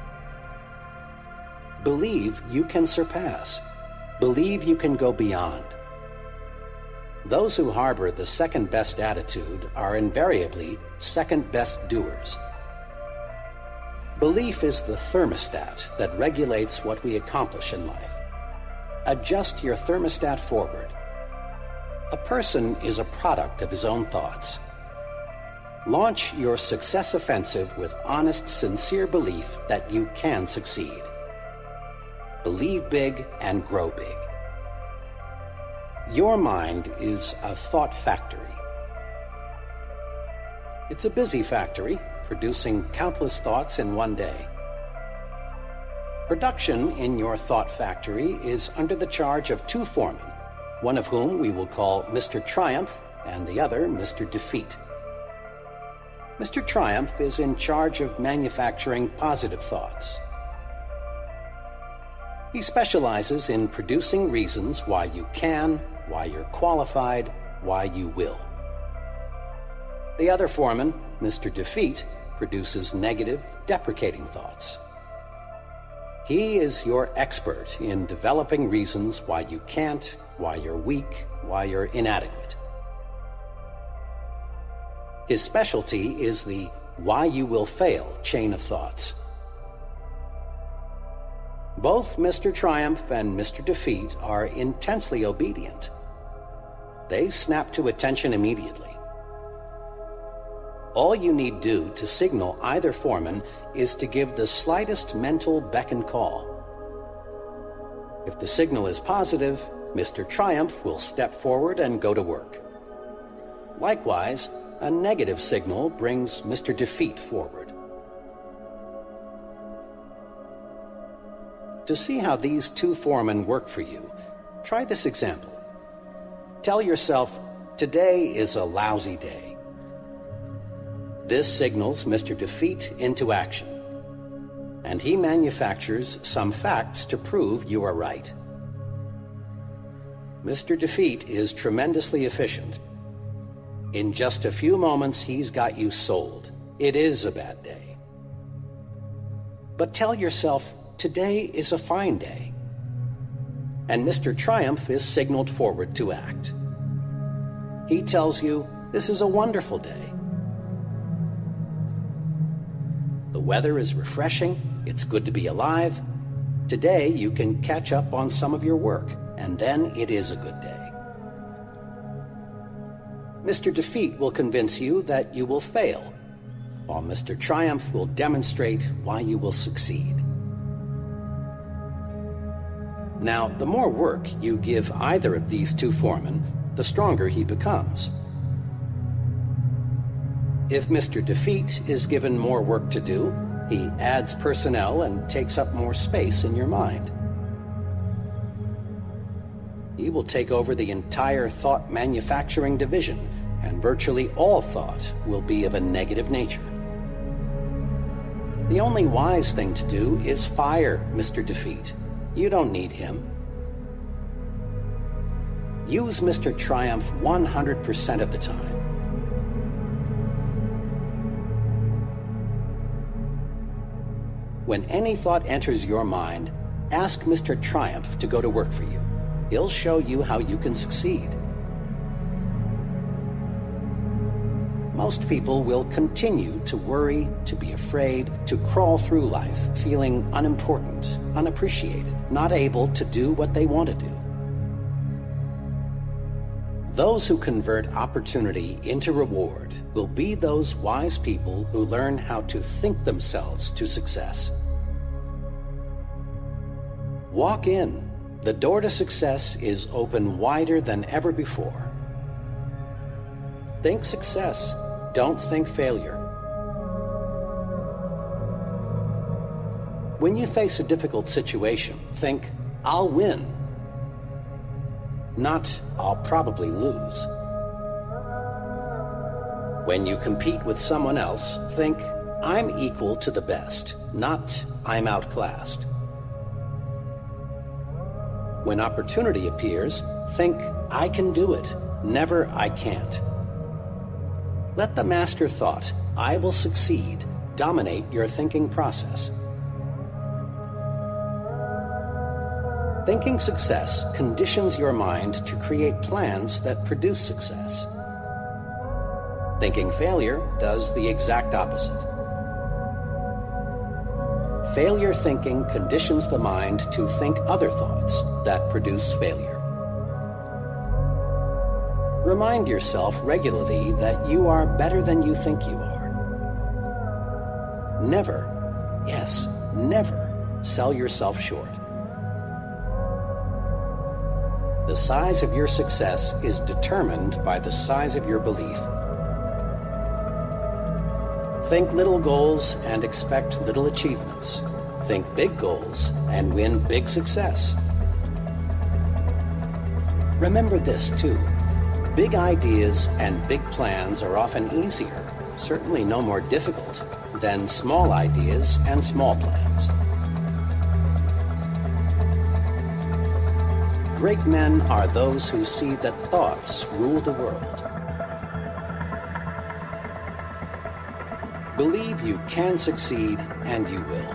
A: Believe you can surpass. Believe you can go beyond. Those who harbor the second-best attitude are invariably second-best doers. Belief is the thermostat that regulates what we accomplish in life. Adjust your thermostat forward. A person is a product of his own thoughts. Launch your success offensive with honest, sincere belief that you can succeed. Believe big and grow big. Your mind is a thought factory. It's a busy factory, producing countless thoughts in one day. Production in your thought factory is under the charge of two foremen, one of whom we will call Mr. Triumph and the other Mr. Defeat. Mr. Triumph is in charge of manufacturing positive thoughts. He specializes in producing reasons why you can, why you're qualified, why you will. The other foreman, Mr. Defeat, produces negative, deprecating thoughts. He is your expert in developing reasons why you can't, why you're weak, why you're inadequate. His specialty is the why you will fail chain of thoughts. Both Mr. Triumph and Mr. Defeat are intensely obedient. They snap to attention immediately. All you need do to signal either foreman is to give the slightest mental beck and call. If the signal is positive, Mr. Triumph will step forward and go to work. Likewise, a negative signal brings Mr. Defeat forward. To see how these two foremen work for you, try this example. Tell yourself, today is a lousy day. This signals Mr. Defeat into action, and he manufactures some facts to prove you are right. Mr. Defeat is tremendously efficient. In just a few moments, he's got you sold. It is a bad day. But tell yourself, today is a fine day. And Mr. Triumph is signaled forward to act. He tells you, this is a wonderful day. The weather is refreshing. It's good to be alive. Today, you can catch up on some of your work, and then it is a good day. Mr. Defeat will convince you that you will fail, while Mr. Triumph will demonstrate why you will succeed. Now, the more work you give either of these two foremen, the stronger he becomes. If Mr. Defeat is given more work to do, he adds personnel and takes up more space in your mind. He will take over the entire thought manufacturing division, and virtually all thought will be of a negative nature. The only wise thing to do is fire Mr. Defeat. You don't need him. Use Mr. Triumph 100% of the time. When any thought enters your mind, ask Mr. Triumph to go to work for you. He'll show you how you can succeed. Most people will continue to worry, to be afraid, to crawl through life feeling unimportant, unappreciated, not able to do what they want to do. Those who convert opportunity into reward will be those wise people who learn how to think themselves to success. Walk in. The door to success is open wider than ever before. Think success. Don't think failure. When you face a difficult situation, think, I'll win. Not, I'll probably lose. When you compete with someone else, think, I'm equal to the best, not, I'm outclassed. When opportunity appears, think, I can do it, never I can't. Let the master thought, I will succeed, dominate your thinking process. Thinking success conditions your mind to create plans that produce success. Thinking failure does the exact opposite. Failure thinking conditions the mind to think other thoughts that produce failure. Remind yourself regularly that you are better than you think you are. Never, yes, never sell yourself short. The size of your success is determined by the size of your belief. Think little goals and expect little achievements. Think big goals and win big success. Remember this too. Big ideas and big plans are often easier, certainly no more difficult, than small ideas and small plans. Great men are those who see that thoughts rule the world. Believe you can succeed, and you will.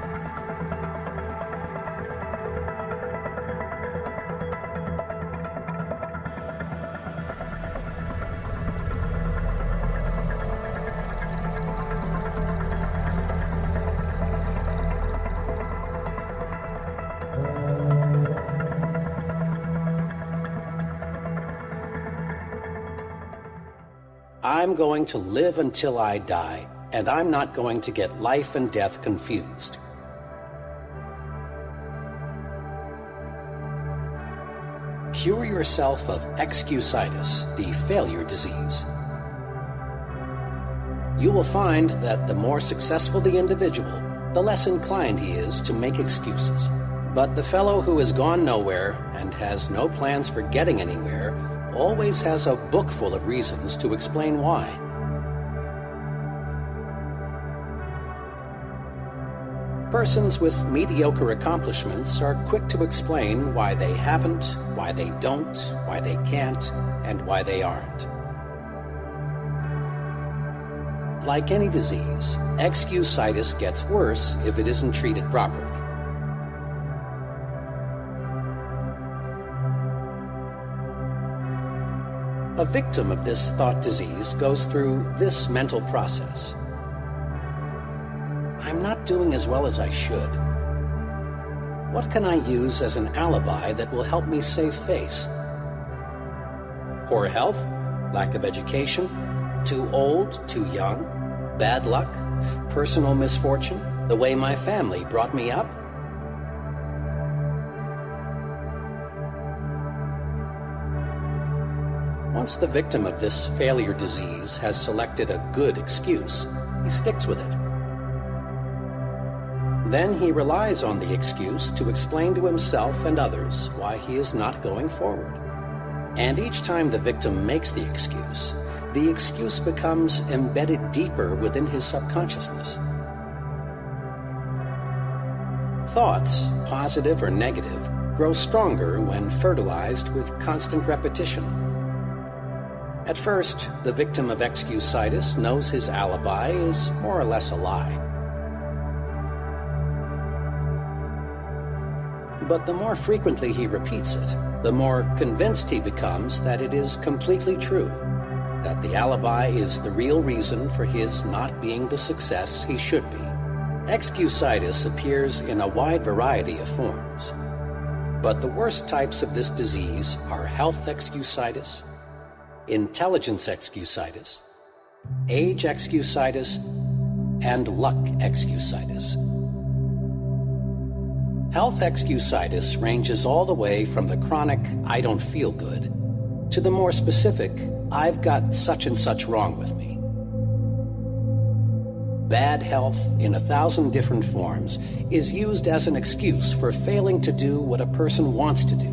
A: I'm going to live until I die, and I'm not going to get life and death confused. Cure yourself of excusitis, the failure disease. You will find that the more successful the individual, the less inclined he is to make excuses. But the fellow who has gone nowhere and has no plans for getting anywhere always has a book full of reasons to explain why. Persons with mediocre accomplishments are quick to explain why they haven't, why they don't, why they can't, and why they aren't. Like any disease, excusitis gets worse if it isn't treated properly. A victim of this thought disease goes through this mental process. I'm not doing as well as I should. What can I use as an alibi that will help me save face? Poor health? Lack of education? Too old? Too young? Bad luck? Personal misfortune? The way my family brought me up? Once the victim of this failure disease has selected a good excuse, he sticks with it. Then he relies on the excuse to explain to himself and others why he is not going forward. And each time the victim makes the excuse becomes embedded deeper within his subconsciousness. Thoughts, positive or negative, grow stronger when fertilized with constant repetition. At first, the victim of excusitis knows his alibi is more or less a lie. But the more frequently he repeats it, the more convinced he becomes that it is completely true, that the alibi is the real reason for his not being the success he should be. Excusitis appears in a wide variety of forms, but the worst types of this disease are health excusitis, intelligence excusitis, age excusitis, and luck excusitis. Health excusitis ranges all the way from the chronic I don't feel good to the more specific I've got such and such wrong with me. Bad health in 1,000 different forms is used as an excuse for failing to do what a person wants to do.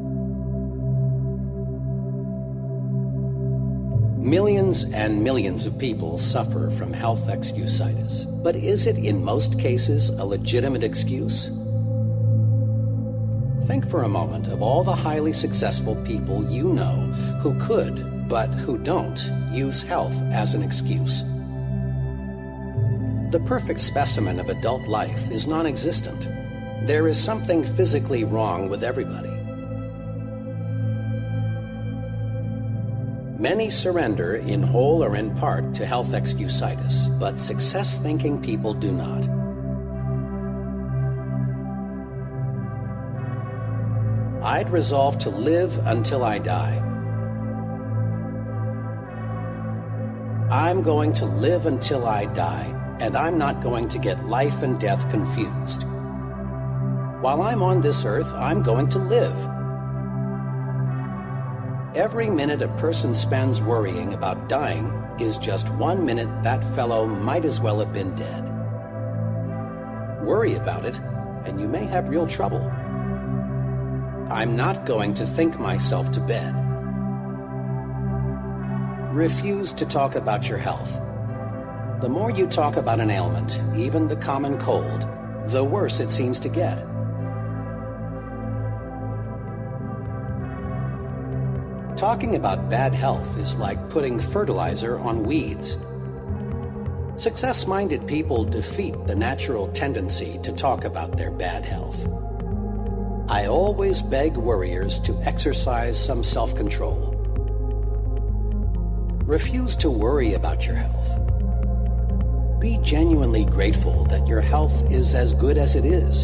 A: Millions and millions of people suffer from health excusitis, but is it in most cases a legitimate excuse? Think for a moment of all the highly successful people you know who could, but who don't, use health as an excuse. The perfect specimen of adult life is non-existent. There is something physically wrong with everybody. Many surrender in whole or in part to health excusitis, but success-thinking people do not. I'd resolved to live until I die. I'm going to live until I die, and I'm not going to get life and death confused. While I'm on this earth, I'm going to live. Every minute a person spends worrying about dying is just 1 minute that fellow might as well have been dead. Worry about it, and you may have real trouble. I'm not going to think myself to bed. Refuse to talk about your health. The more you talk about an ailment, even the common cold, the worse it seems to get. Talking about bad health is like putting fertilizer on weeds. Success-minded people defeat the natural tendency to talk about their bad health. I always beg worriers to exercise some self-control. Refuse to worry about your health. Be genuinely grateful that your health is as good as it is.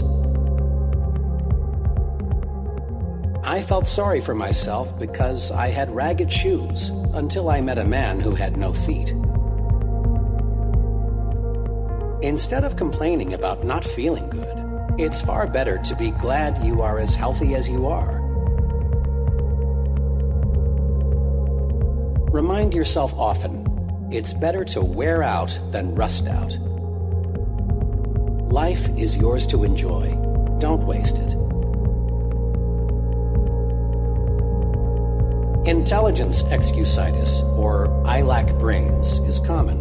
A: I felt sorry for myself because I had ragged shoes until I met a man who had no feet. Instead of complaining about not feeling good, it's far better to be glad you are as healthy as you are. Remind yourself often, it's better to wear out than rust out. Life is yours to enjoy. Don't waste it. Intelligence excusitis, or I lack brains, is common.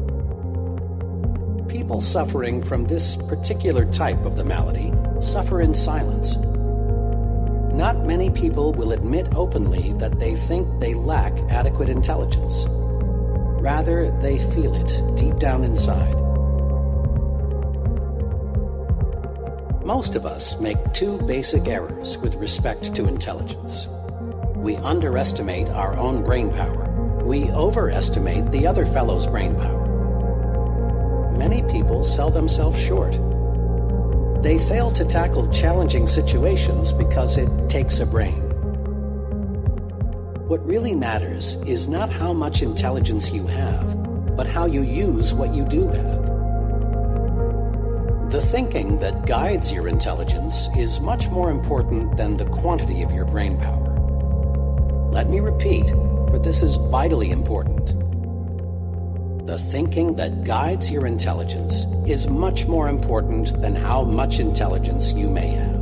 A: People suffering from this particular type of the malady suffer in silence. Not many people will admit openly that they think they lack adequate intelligence. Rather, they feel it deep down inside. Most of us make two basic errors with respect to intelligence. We underestimate our own brain power. We overestimate the other fellow's brain power. Many people sell themselves short. They fail to tackle challenging situations because it takes a brain. What really matters is not how much intelligence you have, but how you use what you do have. The thinking that guides your intelligence is much more important than the quantity of your brain power. Let me repeat, for this is vitally important. The thinking that guides your intelligence is much more important than how much intelligence you may have.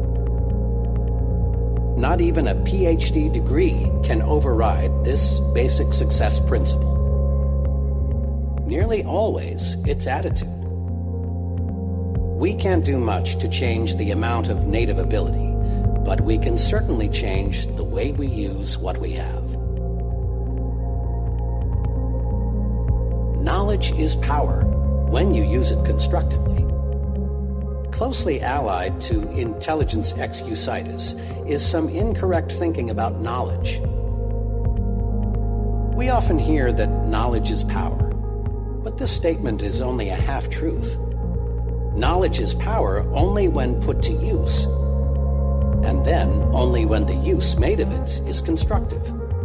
A: Not even a PhD degree can override this basic success principle. Nearly always, it's attitude. We can't do much to change the amount of native ability, but we can certainly change the way we use what we have. Knowledge is power when you use it constructively. Closely allied to intelligence excusitis is some incorrect thinking about knowledge. We often hear that knowledge is power, but this statement is only a half-truth. Knowledge is power only when put to use, and then only when the use made of it is constructive.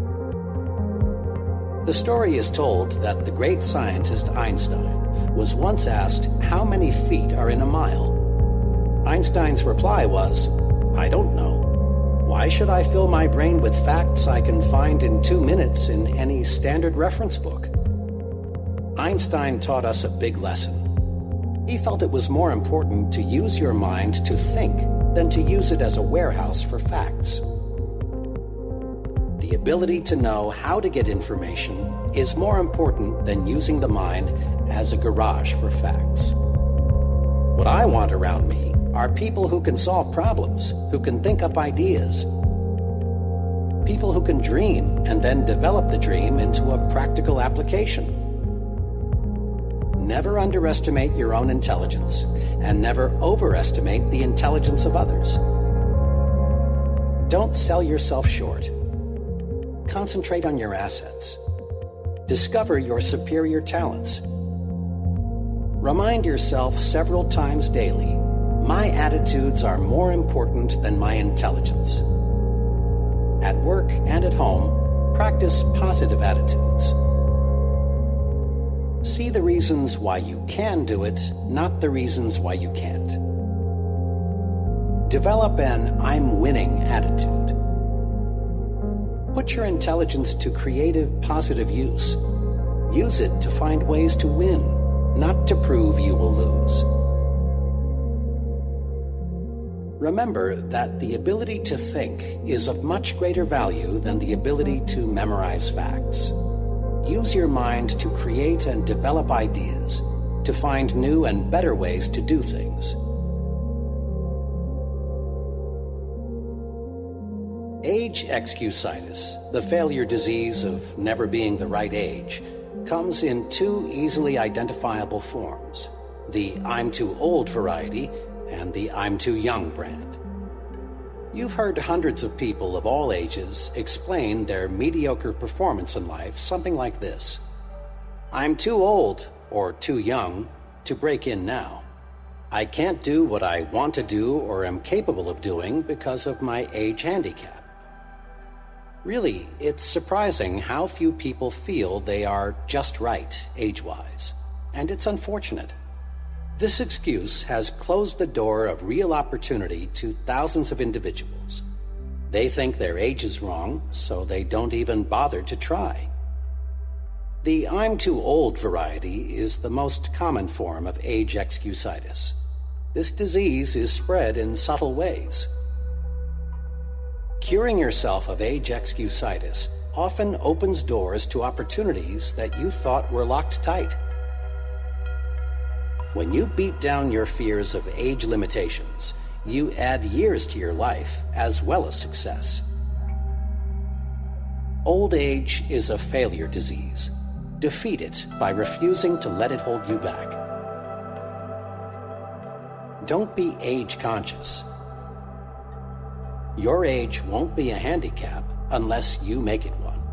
A: The story is told that the great scientist Einstein was once asked how many feet are in a mile. Einstein's reply was, "I don't know. Why should I fill my brain with facts I can find in 2 minutes in any standard reference book?" Einstein taught us a big lesson. He felt it was more important to use your mind to think than to use it as a warehouse for facts. The ability to know how to get information is more important than using the mind as a garage for facts. What I want around me are people who can solve problems, who can think up ideas. People who can dream and then develop the dream into a practical application. Never underestimate your own intelligence, and never overestimate the intelligence of others. Don't sell yourself short. Concentrate on your assets. Discover your superior talents. Remind yourself several times daily, my attitudes are more important than my intelligence. At work and at home, practice positive attitudes. See the reasons why you can do it, not the reasons why you can't. Develop an I'm winning attitude. Put your intelligence to creative, positive use. Use it to find ways to win, not to prove you will lose. Remember that the ability to think is of much greater value than the ability to memorize facts. Use your mind to create and develop ideas, to find new and better ways to do things. Age excusitis, the failure disease of never being the right age, comes in two easily identifiable forms: the I'm too old variety and the I'm too young brand. You've heard hundreds of people of all ages explain their mediocre performance in life something like this: I'm too old or too young to break in now. I can't do what I want to do or am capable of doing because of my age handicap. Really, it's surprising how few people feel they are just right age-wise, and it's unfortunate. This excuse has closed the door of real opportunity to thousands of individuals. They think their age is wrong, so they don't even bother to try. The I'm too old variety is the most common form of age excusitis. This disease is spread in subtle ways. Curing yourself of age excusitis often opens doors to opportunities that you thought were locked tight. When you beat down your fears of age limitations, you add years to your life as well as success. Old age is a failure disease. Defeat it by refusing to let it hold you back. Don't be age conscious. Your age won't be a handicap unless you make it one.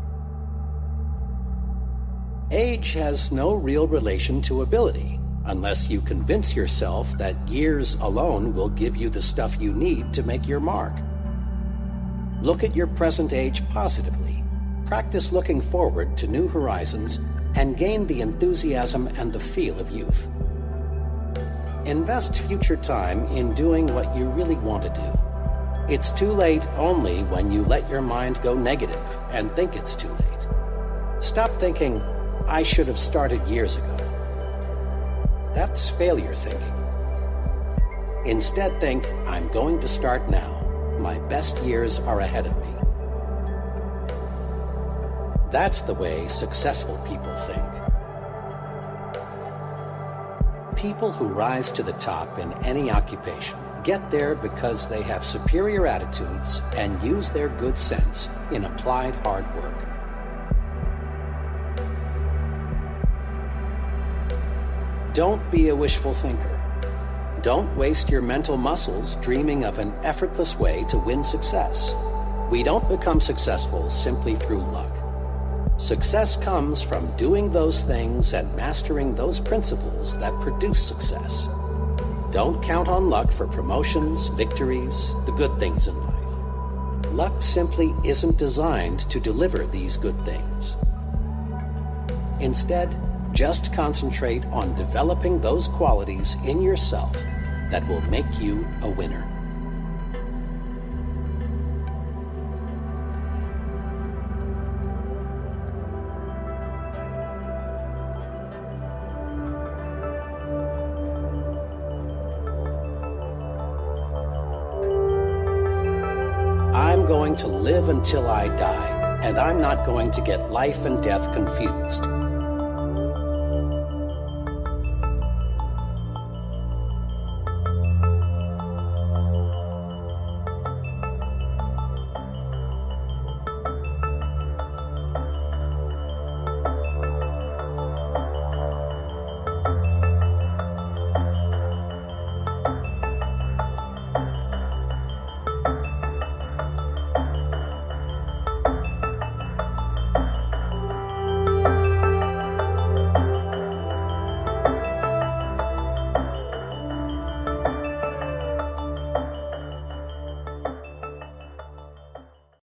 A: Age has no real relation to ability, unless you convince yourself that years alone will give you the stuff you need to make your mark. Look at your present age positively. Practice looking forward to new horizons and gain the enthusiasm and the feel of youth. Invest future time in doing what you really want to do. It's too late only when you let your mind go negative and think it's too late. Stop thinking, I should have started years ago. That's failure thinking. Instead, think, I'm going to start now. My best years are ahead of me. That's the way successful people think. People who rise to the top in any occupation get there because they have superior attitudes and use their good sense in applied hard work. Don't be a wishful thinker. Don't waste your mental muscles dreaming of an effortless way to win success. We don't become successful simply through luck. Success comes from doing those things and mastering those principles that produce success. Don't count on luck for promotions, victories, the good things in life. Luck simply isn't designed to deliver these good things. Instead, just concentrate on developing those qualities in yourself that will make you a winner. I'm going to live until I die, and I'm not going to get life and death confused.